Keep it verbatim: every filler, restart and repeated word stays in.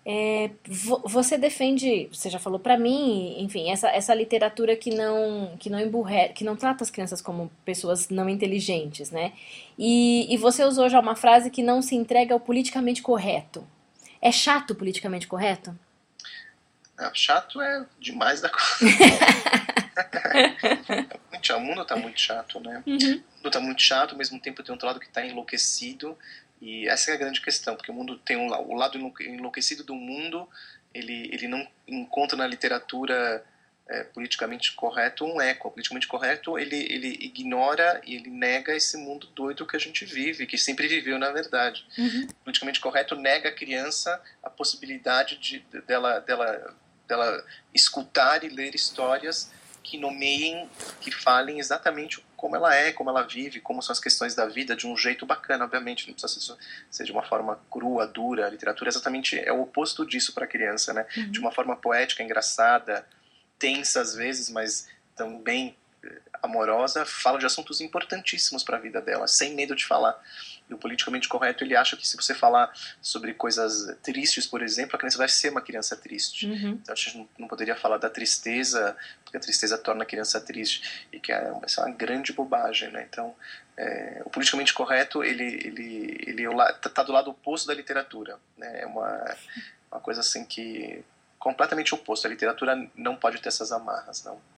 Vo- Você defende, você já falou pra mim, enfim, essa, essa literatura que não que não emburre, que não trata as crianças como pessoas não inteligentes, né? E, e você usou já uma frase que não se entrega ao politicamente correto. É chato o politicamente correto? Ah, chato é demais da coisa. Muito chato. O mundo tá muito chato, né? Uhum. O mundo tá muito chato, ao mesmo tempo tem outro lado que tá enlouquecido. E essa é a grande questão, porque o mundo tem um, la- o lado enlouque- enlouquecido do mundo, ele, ele não encontra na literatura é, politicamente correto um eco. O politicamente correto, ele, ele ignora e ele nega esse mundo doido que a gente vive, que sempre viveu, na verdade. Uhum. O politicamente correto nega à criança a possibilidade de, dela, dela, dela escutar e ler histórias que nomeiem, que falem exatamente como ela é, como ela vive, como são as questões da vida, de um jeito bacana, obviamente, não precisa ser, ser de uma forma crua, dura. A literatura exatamente é o oposto disso para a criança, né? De Uhum. uma forma poética, engraçada, tensa às vezes, mas também amorosa, fala de assuntos importantíssimos para a vida dela, sem medo de falar. E o politicamente correto, ele acha que se você falar sobre coisas tristes, por exemplo, a criança vai ser uma criança triste. Uhum. Então a gente não poderia falar da tristeza, porque a tristeza torna a criança triste, e que é, essa é uma grande bobagem, né? Então, é, o politicamente correto, ele, ele, ele está do lado oposto da literatura, né? É uma, uma coisa assim que completamente oposto. A literatura não pode ter essas amarras, não.